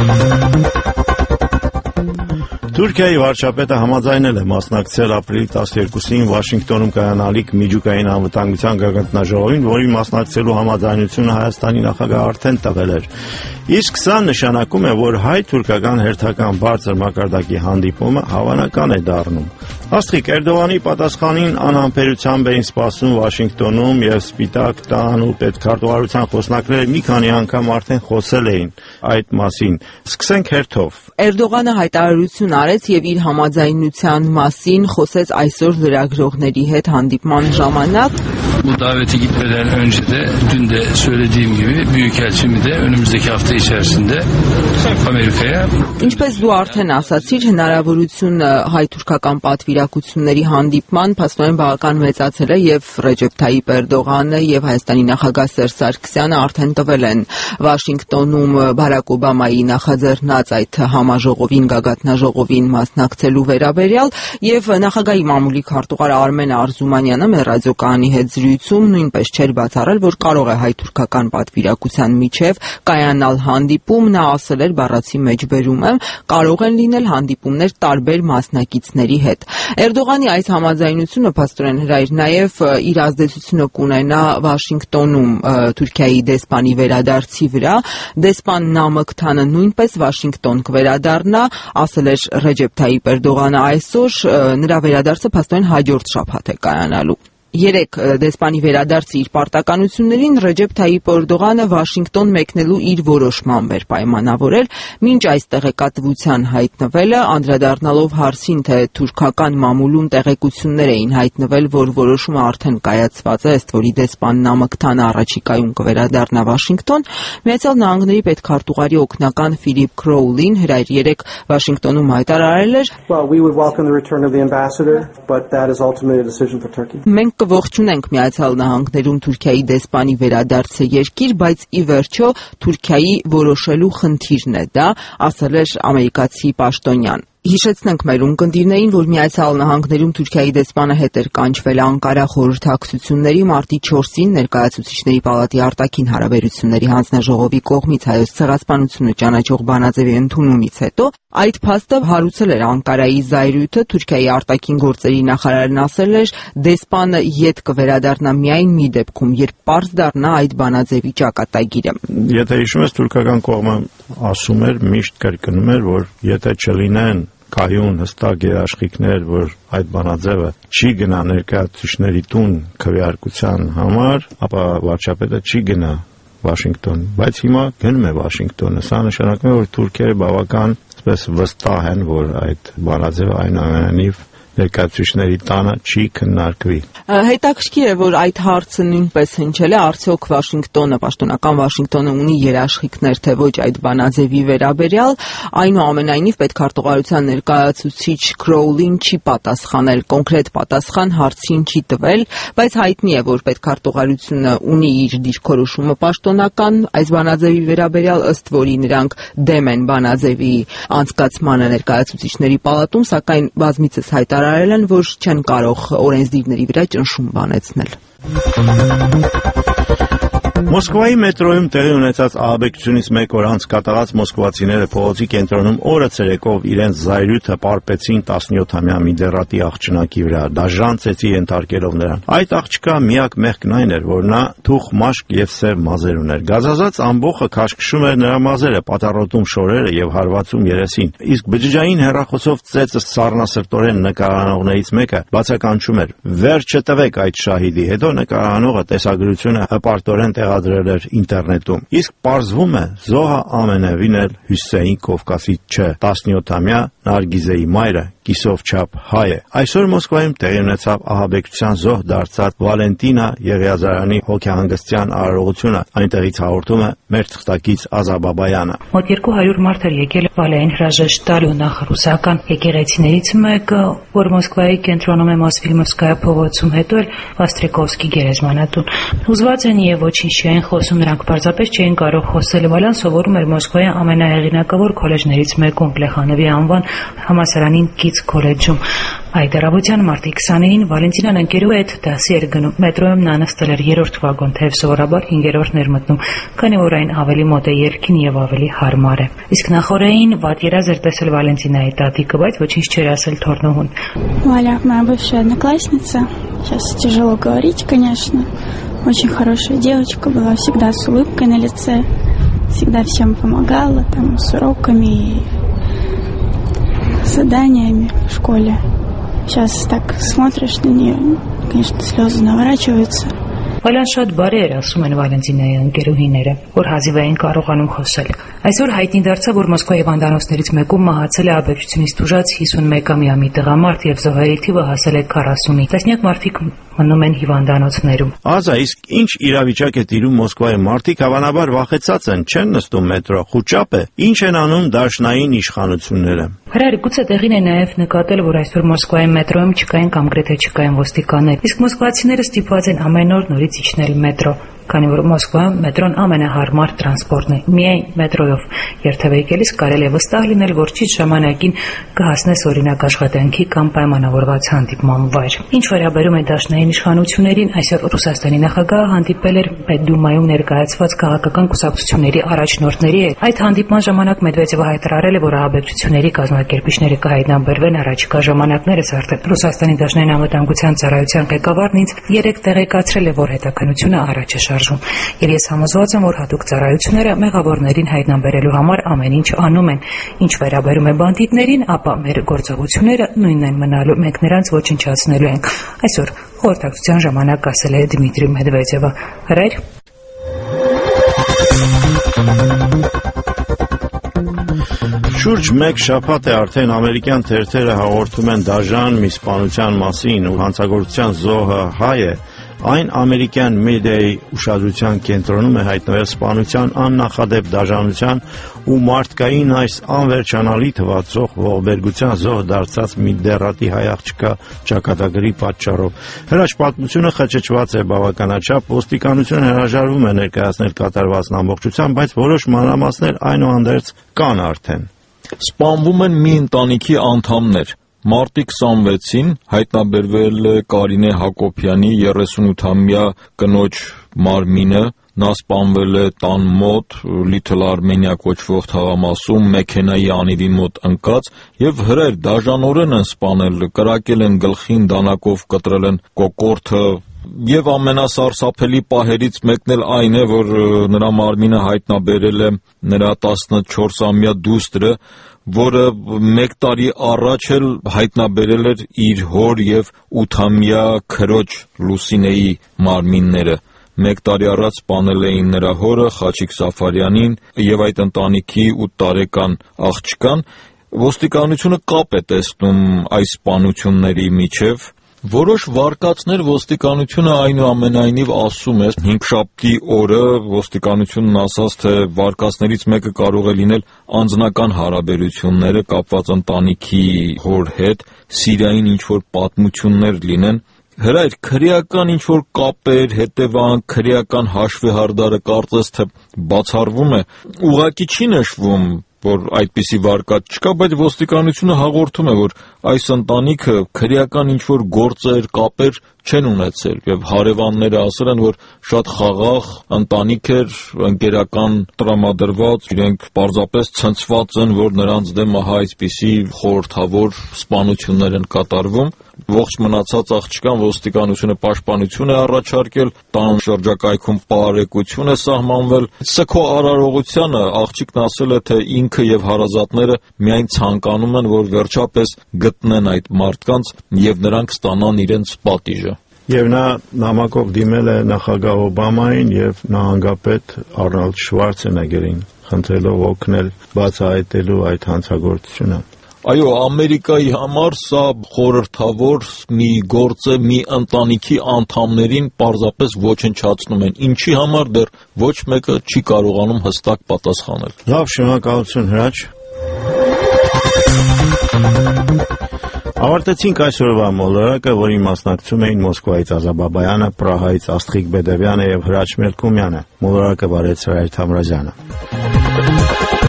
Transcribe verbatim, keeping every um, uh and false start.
Թուրքիայի վարչապետը համաձայնել է մասնակցել ապրիլի տասներկուսին Վաշինգտոնում կայանալիք միջուկային անվտանգության գագաթնաժողովին, որի մասնակցելու համաձայնությունը Հայաստանի նախագահը արդեն տվել էր։ Իսկ սա նշանակում է, որ հայ-թուրքական հերթական բարձր մակարդակի հանդիպումը հավանական է դառնում։ Աստղիկ Էրդողանի պատասխանին անհամբերությամբ էին սպասում Վաշինգտոնում և Սպիտակ տան ու պետքարտուղարության խոսնակները մի քանի անգամ արդեն խոսել էին այդ մասին։ Սկսենք հերթով։ Էրդողանը հայտարարություն արեց և իր համաձայնության մասին խոսեց այսօր լրագրողների հետ հանդիպման ժամանակ։ Bu daveti gitmeden önce de dün de söylediğim gibi Büyükelçimi de önümüzdeki hafta içerisinde Amerika'ya. Ինչպես դու արդեն ասացիր, հնարավորությունը հայ-թուրքական պատվիրակությունների հանդիպման փաստորեն բավական մեծացել է և Ռեջեփ Թայիփ Էրդողանը և Հայաստանի նախագահ Սերժ Սարգսյանը արդեն տվել են Վաշինգտոնում Բարակ Օբամայի նախաձեռնած այդ համաժողովին, գագաթնաժողովին մասնակցելու վերաբերյալ, և նախագահի մամուլի քարտուղար Արմեն Արզումանյանը մեր ռադիոկայանի հետ զրույցում նույնպես չէր բացառել, որ կարող է հայ-թուրքական պատվիրակության միջև կայանալ հանդիպում։ Նա ասել էր, բառացի մեջբերում եմ, կարող են լինել հանդիպումներ տարբեր մասնակիցների հետ։ Էրդողանի այս համաձայնությունը փաստորեն հրայր նաև իր ազդեցությունը կունենա Վաշինգտոնում Թուրքիայի դեսպանի վերադարձի վրա։ Դեսպան Նամık Tanı նույնպես Վաշինգտոն կվերադառնա, ասել էր Ռեջեփ Թայիփ Էրդողանը այսօր, նրա վերադարձը փաստորեն հաջորդ շաբաթ է կայանալու։ Երեք դեսպանի վերադարձի իր պարտականություններին Ռեջեփ Թայիփ Էրդողանը Վաշինգտոն մեկնելու իր որոշմամբ էր պայմանավորել, մինչ այս տեղեկատվության հայտնվելը, անդրադառնալով հարցին, թե թուրքական մամուլում տեղեկություններ էին հայտնվել, որ որոշումը արդեն կայացված է, ըստ որի դեսպան Նամık Tanı առաջիկայում կվերադառնա Վաշինգտոն, Միացյալ Նահանգների պետքարտուղարի օգնական Ֆիլիպ Քրոուլին հրայր երեկ Վաշինգտոնում հայտարարել էր. Մենք կողջունենք Միացյալ Նահանգներում Թուրքիայի դեսպանի վերադարձը երկիր, բայց ի վերջո Թուրքիայի որոշելու խնդիրն է դա, ասել էր ամերիկացի պաշտոնյան։ Հիշեցնենք մեր ունկնդիրներին, որ Միացյալ Նահանգներում Թուրքիայի դեսպանը հետ էր կանչվել Անկարա խորհրդակցությունների մարտի չորսին ներկայացուցիչների պալատի արտաքին հարաբերությունների հանձնաժողովի կողմից հայոց ցեղասպանությունը ճանաչող բանաձևի ընդունումից հետո այդ փաստը հարուցել էր Անկարայի զայրույթը։ Թուրքիայի արտաքին գործերի նախարարն ասել էր, դեսպանը ետ կվերադառնա միայն մի դեպքում, երբ պարզ դառնա այդ բանաձևի ճակատագիրը։ Եթե հիշում ես, թուրքական կողմը ասում էր, միշտ կրկնում էր, որ եթե չլինեն կայուն հստակ երաշխիքներ, որ այդ բանաձևը չի գնա ներկայացուցիչների տուն քվեարկության համար, ապա վարչապետը չի գնա Վաշինգտոն, բայց հիմա գնում է Վաշինգտոնը։ Սա նշանակում է, որ թուրքերը բավական վստահ են, որ այդ բանաձևը այնուամենայնիվ ներկայացուցիչների տանը չի քննարկվի։ Հետաքրքիր է, որ այդ հարցը նույնպես հնչել է, արդյոք Վաշինգտոնը, պաշտոնական Վաշինգտոնը ունի երաշխիքներ, թե ոչ այդ բանաձևի վերաբերյալ, այնուամենայնիվ պետքարտուղարության ներկայացուցիչ Քրոուլին չի պատասխանել, կոնկրետ պատասխան հարցին չի տվել, բայց հայտնի է, որ պետքարտուղարությունը ունի իր դիրքորոշումը պաշտոնական այս բանաձևի վերաբերյալ, ըստ որի նրանք դեմ են բանաձևի անցկացմանը ներկայացուցիչների պալատում, սակայն բազմիցս հայտարարել են, որ չեն կարող օրենսդիրների վրա ճնշում բանեցնել։ Մոսկվայի մետրոյում տեղի ունեցած ահաբեկչությունից մեկ օր անց կատաղած մոսկվացիները փողոցի կենտրոնում օրը ցերեկով իրենց զայրույթը պարպեցին տասնյոթամյա մի դեռատի աղջնակի վրա, դաժան ծեծի ենթարկելով նրան։ Այդ աղջկա միակ մեղքն այն էր, որ նա թուխ մաշկ և սև մազեր ուներ։ Գազազած ամբոխը քաշքշում էր նրա մազերը, պատառոտում շորերը և հարվածում երեսին։ Իսկ բջջային հեռախոսով ծեծը սառնասրտորեն նկարանողներից մեկը բացականչում էր. «Վերջը տվեք այդ շահիդի», հետո նկարանողը տեսագրությունը հպարտորեն տեղադրել էր ինտերնետում։ Իսկ պարզվում է, զոհը ամենևին էլ Հյուսեյն Կովկասի չէ, տասնյոթամյա Նարգիզեի մայրը կիսով չափ հայ է։ Այսօր Մոսկվայում տեղի ունեցավ ահաբեկչության զոհ դարձած Վալենտինա Եղիազարյանի հոգեհանգստյան արարողությունը, այնտեղից հաղորդում է մեր թղթակից Ազա Բաբայանը։ Մոտ երկու հարյուր մարդ էր եկել Վալային հրաժեշտ տալու նախարուսական եկեղեցիներից մեկը, որ Մոսկվայի կենտրոնում է Մոսֆիլմովսկայա փողոցում, հետո էլ Վաստրիկովսկի գերեզմանատուն։ Հուզված են եւ ոչինչ չէին խոսում, նրանք պարզապես չէին կարող խոսել։ Վալյան սովորում էր Մոսկվայի ամենահեղինակավոր քոլեջներից մեկում, Պլեխանովի անվան համալսարանին կից քոլեջում։ Այդ առավոտյան մարտի քսաներին Վալենտինան ընկերու հետ դասի էր գնում։ Մետրոյում նա նստել էր երրորդ վագոն, թեև սովորաբար հինգերորդն էր մտնում, քանի որ այն ավելի մոտ է ելքին եւ ավելի հարմար է։ Իսկ նախորդին վատ երազ էր տեսել Վալենտինայի տատիկը, բայց ոչինչ չէր ասել թորնողուն։ Валя, моя бывшая одноклассница, сейчас тяжело говорить, конечно, очень хорошая девочка была, всегда с улыбкой на лице, всегда всем помогала, там, с уроками и заданиями в школе. Сейчас так смотришь на нее, конечно, слезы наворачиваются. Վալյան շատ բարի էր, ասում են Վալենտինայի ընկերուհիները, որ հազիվ էին կարողանում խոսել։ Այսօր հայտնի դարձավ, որ Մոսկվայի հիվանդանոցներից մեկում մահացել է աբեկչությունից տուժած հիսունմեկամյա մի տղամարդ եւ զոհերի թիվը հասել է քառասունի։ Տասնյակ մարդիկ մնում են հիվանդանոցներում։ Ազա, իսկ ինչ իրավիճակ է տիրում Մոսկվայում? Մարդիկ հավանաբար վախեցած են, չեն նստում մետրո, խուճապ է։ Ինչ են անում դաշնային իշխանությունները? Հրար, գուցե տեղին է նաև նկատել, որ այսօր Մոսկվայի մետրոյում չկային կամ գրեթե չկային ոստիկաններ, իսկ մոսկվացիները ստիպված են ամեն օր նորից իջնել մետրո, քանի որ Մոսկվայում մետրոն ամենահարմար տրանսպորտն է։ Միայն մետրոյով երթևեկելիս կարելի է վստահ լինել, որ ճիշտ ժամանակին կհասնես օրինակ աշխատանքի կամ պայմանավորված հանդիպման վայր։ Ինչ վերաբերում է դաշնային իշխանություններին, այսօր Ռուսաստանի նախագահը հանդիպել էր Պետդումայում ներկայացված քաղաքական կուսակցությունների առաջնորդների հետ։ Այդ հանդիպման ժամանակ Մեդվեդևը հայտարարել է, որ ահաբեկչությունների կազմակերպիչները կհայտնաբերվեն առաջիկա ժամանակներս արդեն։ Ռուսաստանի դաշնային անվտանգության ծառայության ղեկավարն ինձ երեք տեղեկացրել է, որ հետաքննությունը առաջ է շարժում, եւ ես համոզված եմ, որ հատուկ ծառայությունները մեղավորներին հայտնաբերելու համար ամեն ինչ անում են։ Ինչ վերաբերում է բանդիտներին, ապա մեր գործողությունները նույնն են մնալու, մենք նրանց ոչնչացնելու ենք։ Այսօր խորհրդակցության ժամանակ ասել է Դմիտրի Մեդվեդևը։ Հրայր։ Շուրջ մեկ շաբաթ է արդեն ամերիկյան թերթերը հաղորդում են դաժան մի սպանության մասին, ու հանցագործության զոհը հայ է։ Այն ամերիկյան մեդիայի ուշադրության կենտրոնում է հայտնվել սպանության աննախադեպ դաժանության ու մարդկային այս անվերջանալի թվացող ողբերգության զոհ դարձած մի դեռատի հայ աղջկա ճակատագրի պատճառով։ Հրաշ պատմությունը խճճված է բավականաչափ, ոստիկանությունը հրաժարվում է ներկայացնել կատարվածն ամբողջությամբ, բայց որոշ մանրամասներ այնուհանդերձ կան արդեն։ Սպանվում են մի ընտանիքի անդամներ։ Մարտի քսանվեցին հայտնաբերվել է Կարինե Հակոբյանի երեսունութամյա կնոջ մարմինը, նա սպանվել է տան մոտ, Լիթլ Արմենիա կոչվող թաղամասում, մեքենայի անիվի մոտ ընկած, եւ հրեր դաժանորեն են սպանել, կրակել են գլխին, դանակով կտրել են կոկորդը, եւ ամենասարսափելի պահերից մեկն էլ այն է, որ նրա մարմինը հայտնաբերել է նրա տասնչորսամյա դուստրը, որը մեկ տարի առաջ էլ հայտնաբերել էր իր հոր եւ ութամյա քրոջ Լուսինեի մարմինները։ Մեկ տարի առաջ սպանել էին նրա հորը Խաչիկ Սաֆարյանին եւ այդ ընտանիքի ութ տարեկան աղջկան։ Ոստիկանությունը կապ է տեսնում այս սպանությունների միջև։ Որոշ վարկածներ ոստիկանությունը այնուամենայնիվ ասում է, հինգշաբթի օրը ոստիկանությունն ասաց, թե վարկածներից մեկը կարող է լինել անձնական հարաբերությունները կապված ընտանիքի հոր հետ, սիրային ինչ-որ պատմություններ լինեն։ Հրայր, քրեական ինչ-որ կապեր, հետևանք, քրեական հաշվեհարդարը կարծես թե բացառվում է, ուղղակի չի նշվում, որ այդպիսի վարկած չկա, բայց ոստիկանությունը հաղորդում է, որ այս ընտանիքը քրեական ինչ-որ գործեր, կապեր չեն ունեցել եւ հարևանները ասել են, որ շատ խաղաղ ընտանիք էր, ընկերական տրամադրված, իրենք պարզապես ցնցված են, որ նրանց դեմ ահա այսպիսի խորհրդավոր սպանություններ են կատարվում։ Ողջ մնացած աղջկան ոստիկանությունը պաշտպանություն է առաջարկել, տան շրջակայքում պարեկություն է սահմանվել։ Սքո արարողությանը աղջիկն ասել է, թե ինքը եւ հարազատները միայն ցանկանում են, որ վերջապես գտնեն այդ մարդկանց եւ նրանք ստանան իրենց պատիժը։ Եվ նա նամակով դիմել է նախագահ Օբամային եւ նահանգապետ Արնոլդ Շվարցենեգերին, խնդրելով օգնել բացահայտելու այդ հանցագործությունը։ Այո, Ամերիկայի համար սա խորհրդավոր մի գործ է, մի ընտանիքի անդամներին պարզապես ոչնչացնում են, ինչի համար դեռ ոչ մեկը չի կարողանում հստակ պատասխանել։ Լավ, շնորհակալություն Հրաչ։ Ավարտեցինք այսօրվա մոլորակը, որին մասնակցում էին Մոսկվայից Ազա Բաբայանը, Պրահայից Աստղիկ Բեդևյանը եւ Հրաչ Մելքումյանը։ Մոլորակը բարեց Հրայր Թամրազյանը։